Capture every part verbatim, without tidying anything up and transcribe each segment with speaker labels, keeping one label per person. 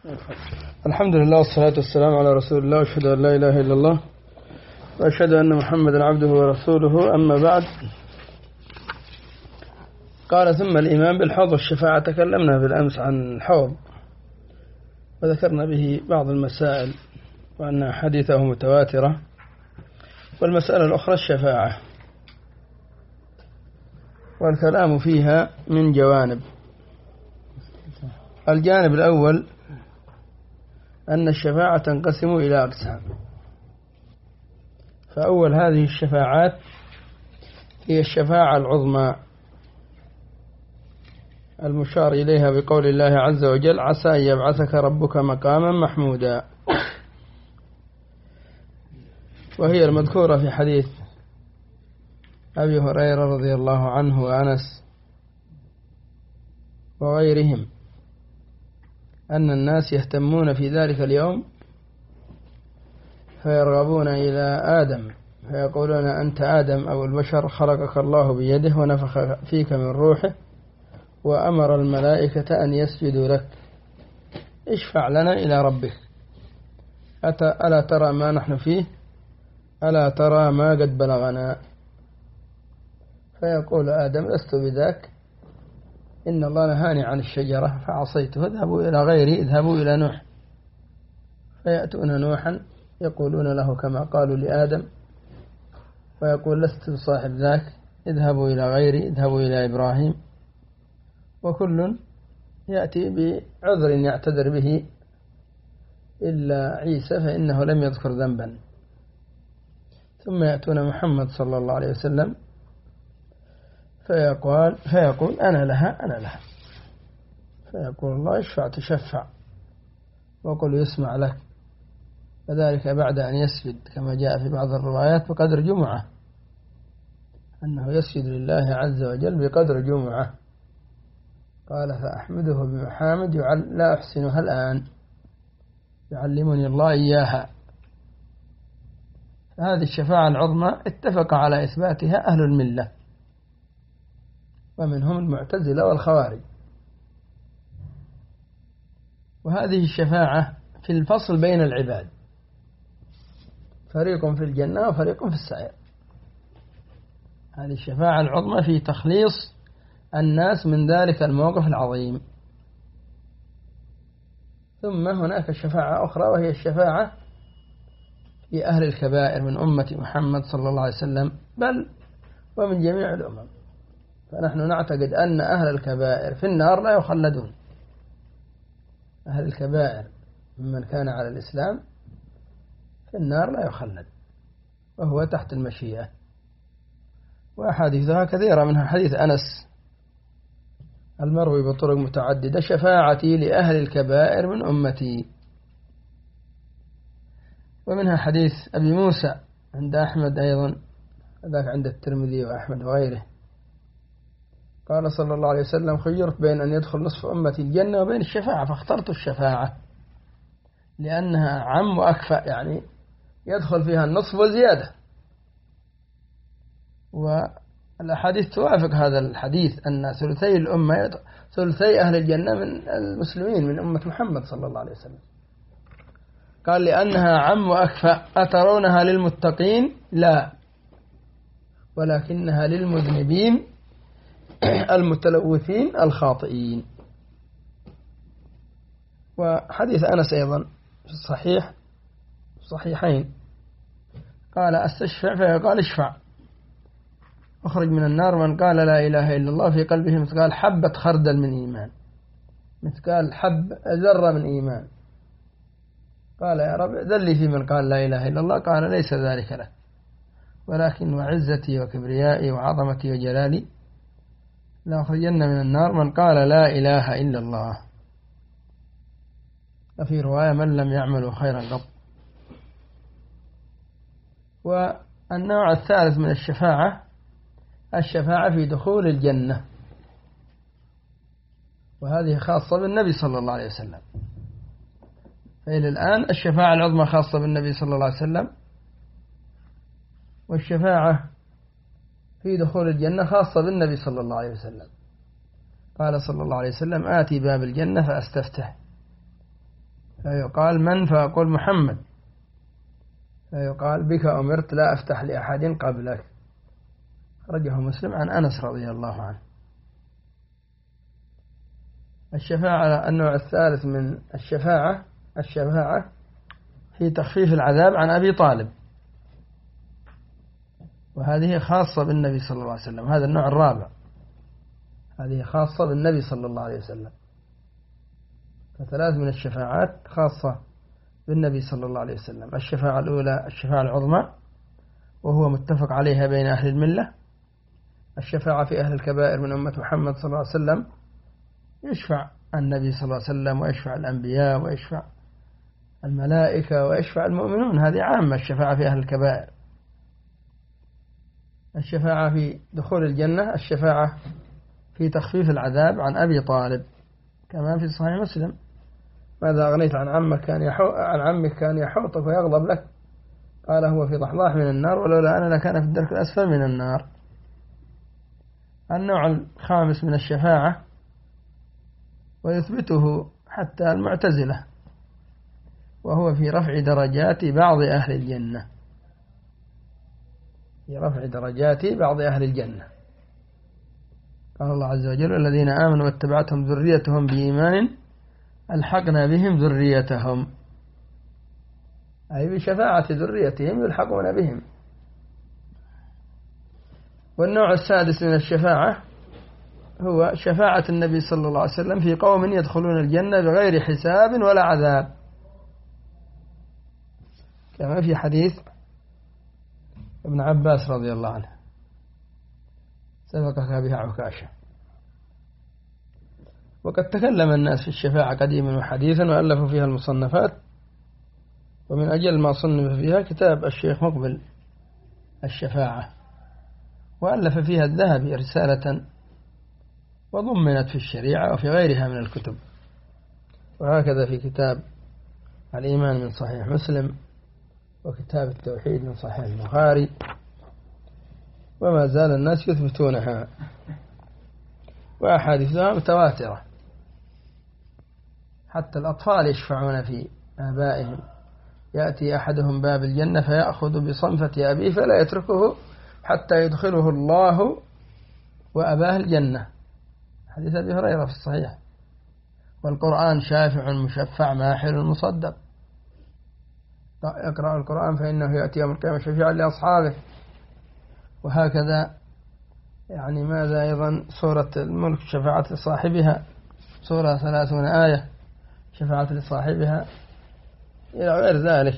Speaker 1: الحمد لله والصلاة والسلام على رسول الله، وأشهد أن لا إله إلا الله وأشهد أن محمدا عبده ورسوله. أما بعد، قال ثم الإيمان بالحوض والشفاعة. تكلمنا بالأمس عن الحوض وذكرنا به بعض المسائل وأن حديثه متواترة، والمسألة الأخرى الشفاعة والكلام فيها من جوانب. الجانب الأول أن الشفاعة تنقسم إلى أقسام. فأول هذه الشفاعات هي الشفاعة العظمى المشار إليها بقول الله عز وجل: عسى أن يبعثك ربك مقاما محمودا، وهي المذكورة في حديث أبي هريرة رضي الله عنه وأنس وغيرهم أن الناس يهتمون في ذلك اليوم فيرغبون إلى آدم فيقولون: أنت آدم أو البشر، خلقك الله بيده ونفخ فيك من روحه وأمر الملائكة أن يسجدوا لك، اشفع لنا إلى ربك، ألا ترى ما نحن فيه، ألا ترى ما قد بلغنا؟ فيقول آدم: لست بذاك، إن الله نهاني عن الشجرة فعصيته، اذهبوا إلى غيري، اذهبوا إلى نوح. فيأتون نوحا يقولون له كما قالوا لآدم، ويقول: لست بصاحب ذاك، اذهبوا إلى غيري، اذهبوا إلى إبراهيم. وكل يأتي بعذر يعتذر به إلا عيسى فإنه لم يذكر ذنبا. ثم يأتون محمد صلى الله عليه وسلم فيقول, فيقول أنا لها أنا لها فيقول الله: اشفع تشفع، وقل يسمع لك. وذلك بعد أن يسجد، كما جاء في بعض الروايات بقدر جمعة، أنه يسجد لله عز وجل بقدر جمعة. قال: فأحمده بمحامد لا أحسنها الآن، يعلمني الله إياها. هذه الشفاعة العظمى اتفق على إثباتها أهل الملة، ومنهم المعتزلة والخوارج. وهذه الشفاعة في الفصل بين العباد، فريق في الجنة وفريق في السعير. هذه الشفاعة العظمى في تخليص الناس من ذلك الموقف العظيم. ثم هناك شفاعة أخرى، وهي الشفاعة في أهل الكبائر من أمة محمد صلى الله عليه وسلم، بل ومن جميع الأمم. فنحن نعتقد أن أهل الكبائر في النار لا يخلدون. أهل الكبائر ممن كان على الإسلام في النار لا يخلد، وهو تحت المشيئة. وأحاديثها كثيرة، منها حديث أنس المروي بطرق متعددة: شفاعتي لأهل الكبائر من أمتي. ومنها حديث أبي موسى عند أحمد أيضا، ذاك عند الترمذي وأحمد وغيره، قال صلى الله عليه وسلم: خيرت بين أن يدخل نصف أمتي الجنة وبين الشفاعة، فاخترت الشفاعة لأنها عم وأكفأ، يعني يدخل فيها النصف وزيادة. والأحاديث توافق هذا الحديث، أن ثلثي الأمة ثلثي أهل الجنة من المسلمين من أمة محمد صلى الله عليه وسلم. قال: لأنها عم وأكفأ. أترونها للمتقين؟ لا، ولكنها للمذنبين المتلوثين الخاطئين. وحديث أنس أيضا في الصحيح صحيحين، قال: استشفع، فقال: اشفع، اخرج من النار من قال لا إله إلا الله في قلبه مثقال حبة خردل من إيمان، مثقال حب ذرة من إيمان. قال: يا رب ذلي في من قال لا إله إلا الله. قال: ليس ذلك لك، ولكن وعزتي وكبريائي وعظمتي وجلالي لأخرجن من النار من قال لا إله إلا الله. وفي رواية: من لم يعمل خيرا قط. والنوع الثالث من الشفاعة الشفاعة في دخول الجنة، وهذه خاصة بالنبي صلى الله عليه وسلم. فإلى الآن الشفاعة العظمى خاصة بالنبي صلى الله عليه وسلم، والشفاعة في دخول الجنة خاصة بالنبي صلى الله عليه وسلم. قال صلى الله عليه وسلم: آتي باب الجنة فأستفتح، فيقال من؟ فأقول محمد، فيقال بك أمرت لا أفتح لأحد قبلك. خرجه مسلم عن أنس رضي الله عنه. الشفاعة النوع الثالث من الشفاعة الشفاعة في تخفيف العذاب عن أبي طالب، وهذه خاصة بالنبي صلى الله عليه وسلم. هذا النوع الرابع، هذه خاصة بالنبي صلى الله عليه وسلم. فثلاث من الشفاعات خاصة بالنبي صلى الله عليه وسلم. الشفاعة الأولى الشفاعة العظمى، وهو متفق عليها بين أهل الملة. الشفاعة في أهل الكبائر من أمة محمد صلى الله عليه وسلم، يشفع النبي صلى الله عليه وسلم، ويشفع الأنبياء، ويشفع الملائكة، ويشفع المؤمنون. هذه عامة الشفاعة في أهل الكبائر. الشفاعة في دخول الجنة، الشفاعة في تخفيف العذاب عن أبي طالب، كما في صحيح مسلم: ماذا أغنيت عن عمك كان يحو... عن عمك كان يحوطك ويغضب لك؟ قال: هو في ضحضاح من النار، ولولا أنا لكان في الدرك الأسفل من النار. النوع الخامس من الشفاعة، ويثبته حتى المعتزلة، وهو في رفع درجات بعض أهل الجنة، في رفع درجات بعض أهل الجنة. قال الله عز وجل: الذين آمنوا واتبعتهم ذريتهم بإيمان ألحقنا بهم ذريتهم، أي بشفاعة ذريتهم يلحقون بهم. والنوع السادس من الشفاعة هو شفاعة النبي صلى الله عليه وسلم في قوم يدخلون الجنة بغير حساب ولا عذاب، كما في حديث ابن عباس رضي الله عنه سبقك بها عكاشة. وقد تكلم الناس في الشفاعة قديما وحديثا، وألفوا فيها المصنفات، ومن أجل ما صنف فيها كتاب الشيخ مقبل الشفاعة، وألف فيها الذهبي رسالة وضمنت في الشريعة وفي غيرها من الكتب. وهكذا في كتاب الإيمان من صحيح مسلم، وكتاب التوحيد من صحيح البخاري، وما زال الناس يثبتونها، وأحاديثها متواترة. حتى الأطفال يشفعون في آبائهم، يأتي أحدهم باب الجنة فيأخذ بصنفة أبيه فلا يتركه حتى يدخله الله وأباه الجنة، حديث أبي هريرة في الصحيح. والقرآن شافع مشفع ماحل مصدق، اقرأ القرآن فإنه يأتي يوم القيامة شفيعا لأصحابه. وهكذا يعني ماذا أيضا سورة الملك شفاعة لصاحبها، سورة ثلاثون آية شفاعة لصاحبها، إلى غير ذلك.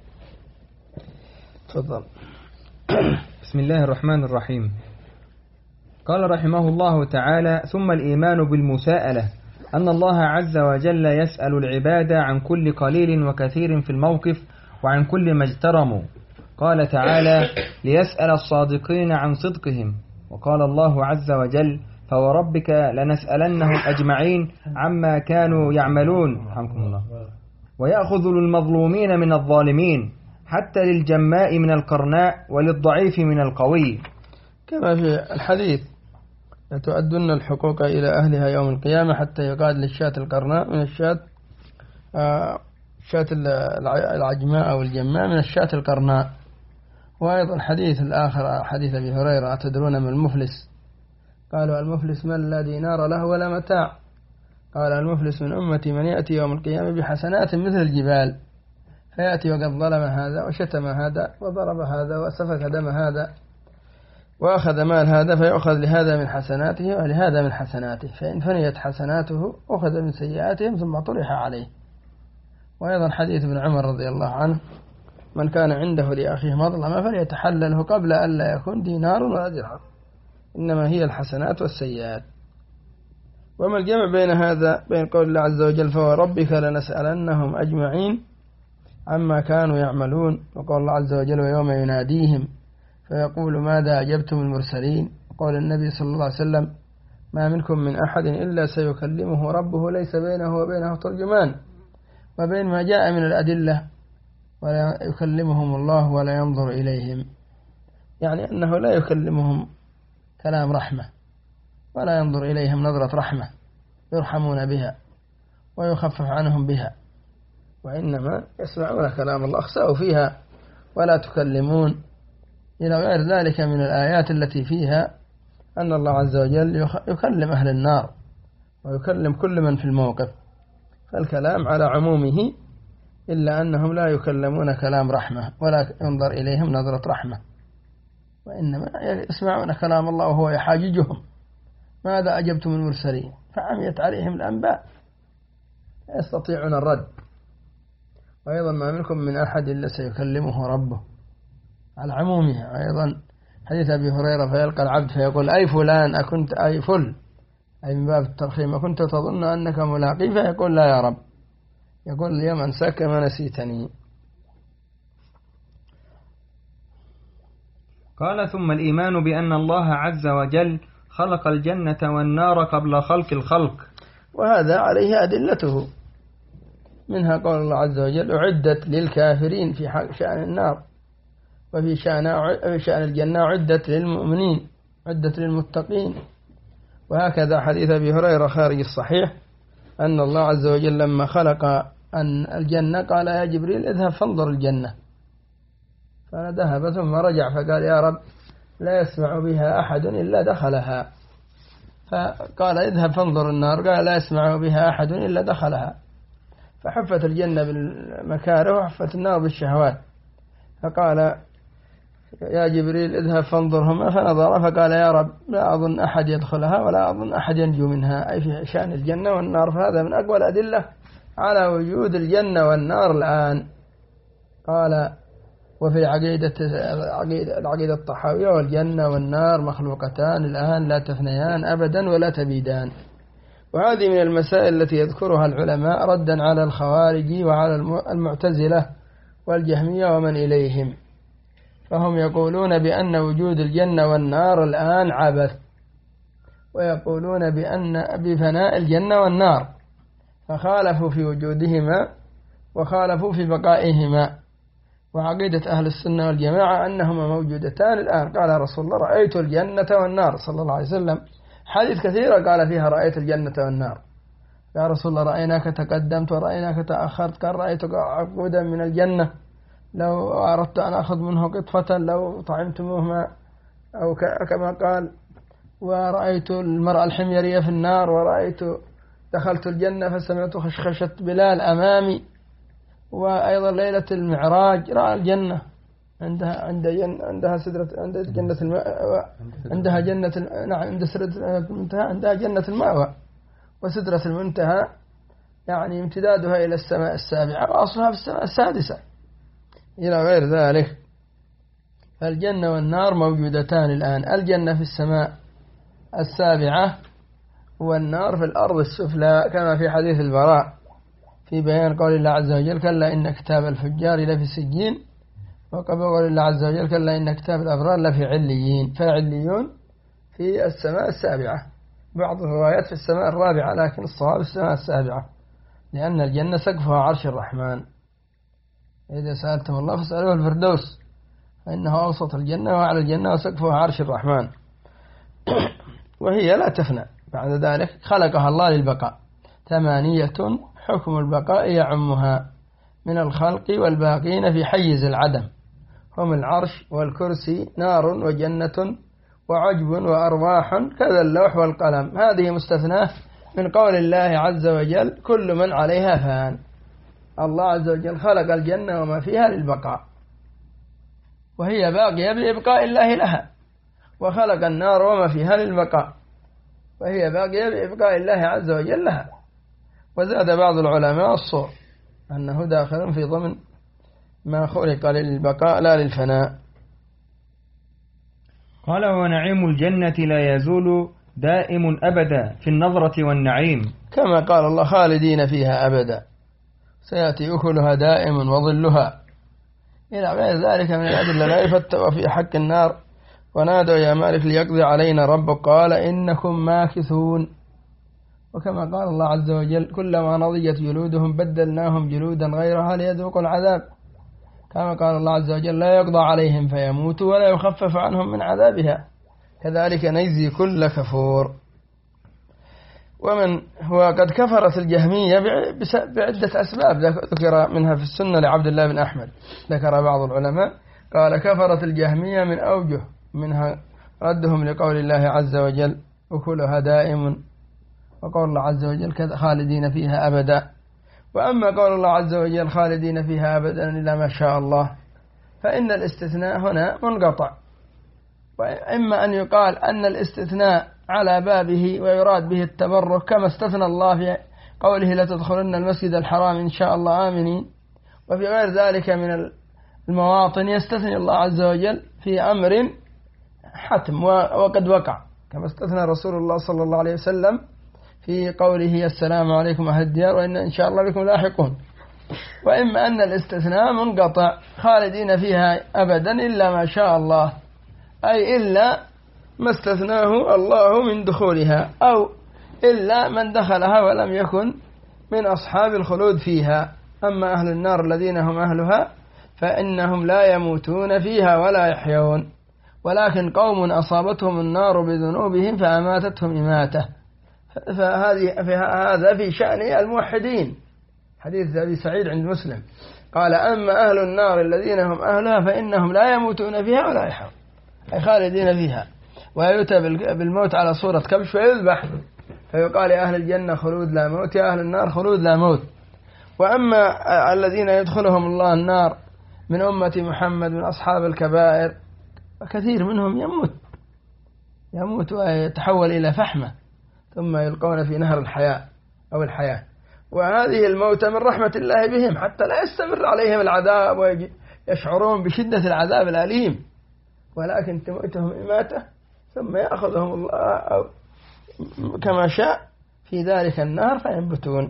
Speaker 1: تفضل.
Speaker 2: بسم الله الرحمن الرحيم. قال رحمه الله تعالى: ثم الإيمان بالمساءلة، أن الله عز وجل يسأل العباد عن كل قليل وكثير في الموقف وعن كل ما اجترموا. قال تعالى: ليسأل الصادقين عن صدقهم. وقال الله عز وجل: فوربك لنسألنهم أجمعين عما كانوا يعملون. رحمكم الله. ويأخذ للمظلومين من الظالمين، حتى للجماء من القرناء وللضعيف من القوي،
Speaker 1: كما في الحديث: لتؤدن الحقوق إلى أهلها يوم القيامة حتى يقاد للشاة القرناء من الشاة شاة العجماء أو الجماء من الشاة القرناء. وأيضا الحديث الآخر حديث أبي هريرة: أتدرون من المفلس؟ قالوا: المفلس من لا دينار له ولا متاع. قال: المفلس من أمتي من يأتي يوم القيامة بحسنات مثل الجبال، فيأتي وقد ظلم هذا وشتم هذا وضرب هذا وسفك دم هذا وأخذ مال هذا، فيأخذ لهذا من حسناته ولهذا من حسناته، فإن فنيت حسناته أخذ من سيئاتهم ثم طرح عليه. وأيضا حديث ابن عمر رضي الله عنه: من كان عنده لأخيه مظلمة فليتحلله قبل أن لا يكون دينار ولا درهم، إنما هي الحسنات والسيئات. وما الجمع بين هذا بين قول الله عز وجل: فوربك لنسألنهم أجمعين عما كانوا يعملون، وقول الله عز وجل: ويوم يناديهم فيقول ماذا أجبتم المرسلين. وقال النبي صلى الله عليه وسلم: ما منكم من أحد إلا سيكلمه ربه ليس بينه وبينه ترجمان، وبين ما جاء من الأدلة ولا يكلمهم الله ولا ينظر إليهم، يعني أنه لا يكلمهم كلام رحمة ولا ينظر إليهم نظرة رحمة يرحمون بها ويخفف عنهم بها، وإنما يسمعون كلام الله اخسأوا فيها ولا تكلمون، إلى غير ذلك من الآيات التي فيها أن الله عز وجل يكلم أهل النار ويكلم كل من في الموقف، فالكلام على عمومه، إلا أنهم لا يكلمون كلام رحمة ولا ينظر إليهم نظرة رحمة، وإنما يسمعون كلام الله وهو يحاججهم: ماذا أجبتم المرسلين؟ فعميت عليهم الأنباء لا يستطيعون الرد. وأيضا ما منكم من أحد إلا سيكلمه ربه على عمومها. أيضا حديث أبي هريرة: فيلقى العبد فيقول: أي فلان أكنت أي فل، أي من باب الترخيم، أكنت تظن أنك ملاقي؟ فيقول: لا يا رب. يقول: اليوم أنساك ما نسيتني.
Speaker 2: قال: ثم الإيمان بأن الله عز وجل خلق الجنة والنار قبل خلق الخلق.
Speaker 1: وهذا عليه أدلته، منها قول الله عز وجل: أعدت للكافرين في شأن النار، وفي شأن الجنة أعدت للمؤمنين، أعدت للمتقين. وهكذا حديث أبي هريرة خارج الصحيح أن الله عز وجل لما خلق أن الجنة قال: يا جبريل اذهب فانظر الجنة، فذهب ثم رجع فقال: يا رب لا يسمع بها أحد إلا دخلها. فقال: اذهب فانظر النار، قال: لا يسمع بها أحد إلا دخلها. فحفت الجنة بالمكاره وحفت النار بالشهوات. فقال: يا جبريل اذهب فانظرهما، فنظر فقال: يا رب لا أظن أحد يدخلها ولا أظن أحد ينجو منها، أي في شأن الجنة والنار. فهذا من أقوى الأدلة على وجود الجنة والنار الآن. قال: وفي عقيدة العقيدة الطحاوية: والجنة والنار مخلوقتان الآن لا تفنيان أبدا ولا تبيدان. وهذه من المسائل التي يذكرها العلماء ردا على الخوارج وعلى المعتزلة والجهمية ومن إليهم، فهم يقولون بأن وجود الجنة والنار الآن عبث، ويقولون بأن بفناء الجنة والنار، فخالفوا في وجودهما وخالفوا في بقائهما. وعقيدة أهل السنة والجماعة أنهما موجودتان الآن. قال رسول الله: رأيت الجنة والنار، صلى الله عليه وسلم، حديث كثيرة قال فيها رأيت الجنة والنار. يا رسول الله رأيناك تقدمت ورأيناك تأخرت، قال: رأيتك عقودا من الجنة لو أردت أن أخذ منه قطفة لو طعمتموهما، أو كما قال: ورأيت المرأة الحميرية في النار، ورأيت دخلت الجنة فسمعت خشخشة بلال أمامي. وأيضا ليلة المعراج رأى الجنة، عندها عند جن عندها سدرة عند جنة المأوى، عندها جنة نعم عند سدرة المنتهى، عندها جنة المأوى. وسدرة المنتهى يعني امتدادها إلى السماء السابعة وأصلها في السماء السادسة إلى غير ذلك. فالجنة والنار موجودتان الآن، الجنة في السماء السابعة والنار في الأرض السفلى، كما في حديث البراء في بيان قول الله عز وجل: كلا إن كتاب الفجار لفي سجين، وقبل قول الله عز وجل: كلا إن كتاب الأبرار لفي عليين. فعليون في السماء السابعة، بعض الروايات في السماء الرابعة، لكن الصواب السماء السابعة، لأن الجنة سقفها عرش الرحمن. إذا سألتم الله فاسألوه الفردوس، فإنه أوسط الجنة وأعلى الجنة وسقفها عرش الرحمن. وهي لا تفنى. بعد ذلك خلقها الله للبقاء. ثمانية حكم البقاء يعمها من الخلق والباقين في حيز العدم، هم العرش والكرسي، نار وجنة وعجب وأرواح، كذا اللوح والقلم. هذه مستثناة من قول الله عز وجل: كل من عليها فان. الله عز وجل خلق الجنة وما فيها للبقاء، وهي باقية بإبقاء الله لها، وخلق النار وما فيها للبقاء، وهي باقية بإبقاء الله عز وجل لها. وزاد بعض العلماء الصور أنه داخل في ضمن ما خلق للبقاء لا للفناء.
Speaker 2: قال: ونعيم الجنة لا يزول دائم أبدا في النظرة والنعيم،
Speaker 1: كما قال الله: خالدين فيها أبدا، سيأتي أكلها دائم وظلها، إلى غير ذلك من الأدلة. لا يفتأ في حق النار: ونادوا يا مالك ليقضي علينا ربك، قال: إنكم ماكثون. وكما قال الله عز وجل: كلما نضجت جلودهم بدلناهم جلودا غيرها ليذوقوا العذاب. كما قال الله عز وجل: لا يقضى عليهم فيموتوا ولا يخفف عنهم من عذابها، كذلك نجزي كل كفور. ومن هو قد كفرت الجهمية بعدة أسباب ذكر منها في السنة لعبد الله بن أحمد. ذكر بعض العلماء قال كفرت الجهمية من أوجه، منها ردهم لقول الله عز وجل أكلها دائم، وقول الله عز وجل خالدين فيها أبدا. وأما قول الله عز وجل خالدين فيها أبدا إلا ما شاء الله، فإن الاستثناء هنا منقطع. وإما أن يقال أن الاستثناء على بابه ويراد به التبرك، كما استثنى الله في قوله لتدخلن المسجد الحرام إن شاء الله آمنين. وفي غير ذلك من المواطن يستثني الله عز وجل في أمر حتم وقد وقع، كما استثنى رسول الله صلى الله عليه وسلم في قوله السلام عليكم أهل الديار وإن إن شاء الله بكم لاحقون. وإما أن الاستثناء منقطع خالدين فيها أبدا إلا ما شاء الله، أي إلا ما استثناه الله من دخولها، أو إلا من دخلها ولم يكن من أصحاب الخلود فيها. أما أهل النار الذين هم أهلها فإنهم لا يموتون فيها ولا يحيون، ولكن قوم أصابتهم النار بذنوبهم فأماتتهم إماتة. فهذه هذا في شأن الموحدين، حديث أبي سعيد عند مسلم قال أما أهل النار الذين هم أهلها فإنهم لا يموتون فيها ولا يحيون، أي خالدين فيها. ويؤتى بالموت على صورة كبش فيذبح، فيقال يا أهل الجنة خلود لا موت، يا أهل النار خلود لا موت. وأما الذين يدخلهم الله النار من أمة محمد من أصحاب الكبائر، كثير منهم يموت يموت ويتحول إلى فحمة ثم يلقون في نهر الحياة أو الحياة. وهذه الموت من رحمة الله بهم حتى لا يستمر عليهم العذاب ويشعرون بشدة العذاب الأليم، ولكن تموتهم إماتة ثم يأخذهم الله كما شاء في ذلك النهر فينبتون.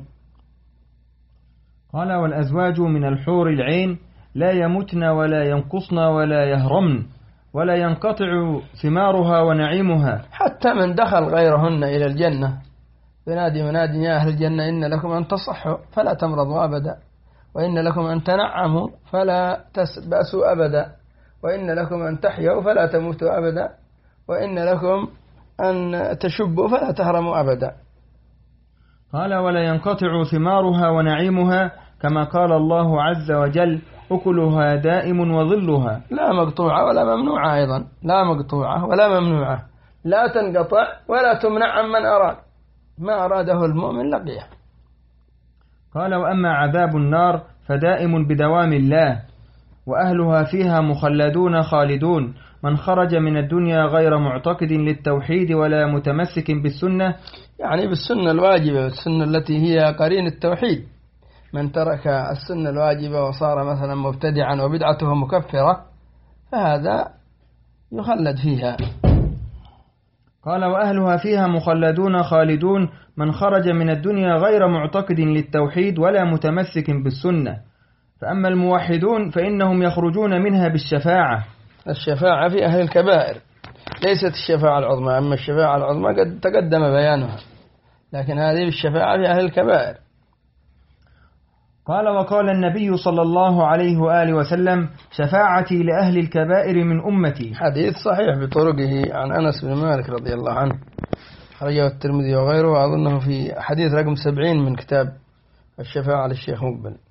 Speaker 2: قال والأزواج من الحور العين لا يمتن ولا ينقصن ولا يهرمن ولا ينقطع ثمارها ونعيمها.
Speaker 1: حتى من دخل غيرهن إلى الجنة ينادي مناد يا أهل الجنة إن لكم أن تصحوا فلا تمرضوا أبدا، وإن لكم أن تنعموا فلا تسبأسوا أبدا، وإن لكم أن تحيوا فلا تموتوا أبدا، وإن لكم أن تشبوا فلا تهرموا أبدا.
Speaker 2: قال ولا ينقطع ثمارها ونعيمها، كما قال الله عز وجل أكلها دائم وظلها.
Speaker 1: لا مقطوعة ولا ممنوعة، أيضا لا مقطوعة ولا ممنوعة، لا تنقطع ولا تمنع عن من أراد، ما أراده المؤمن لقيه.
Speaker 2: قال وأما عذاب النار فدائم بدوام الله، وأهلها فيها مخلدون خالدون، من خرج من الدنيا غير معتقد للتوحيد ولا متمسك بالسنة،
Speaker 1: يعني بالسنة الواجبة، بالسنة التي هي قرين التوحيد. من ترك السنة الواجبة وصار مثلا مبتدعا وبدعته مكفرة فهذا يخلد فيها.
Speaker 2: قال وأهلها فيها مخلدون خالدون، من خرج من الدنيا غير معتقد للتوحيد ولا متمسك بالسنة. فأما الموحدون فإنهم يخرجون منها بالشفاعة.
Speaker 1: الشفاعة في أهل الكبائر، ليست الشفاعة العظمى. أما الشفاعة العظمى قد تقدم بيانها، لكن هذه الشفاعة في أهل الكبائر.
Speaker 2: قال وقال النبي صلى الله عليه وآله وسلم شفاعتي لأهل الكبائر من أمتي.
Speaker 1: حديث صحيح بطرقه عن أنس بن مالك رضي الله عنه، خرجه الترمذي وغيره، وأظنه في حديث رقم سبعين من كتاب الشفاعة للشيخ مقبل.